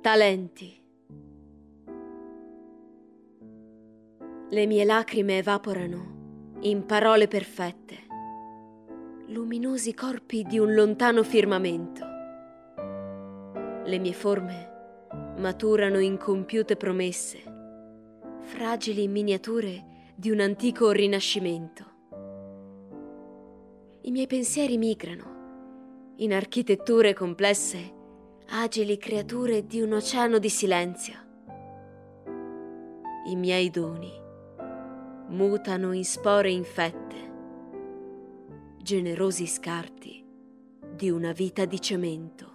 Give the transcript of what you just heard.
Talenti. Le mie lacrime evaporano in parole perfette, luminosi corpi di un lontano firmamento. Le mie forme maturano in compiute promesse, fragili miniature di un antico rinascimento. I miei pensieri migrano in architetture complesse, agili creature di un oceano di silenzio. I miei doni mutano in spore infette, generosi scarti di una vita di cemento.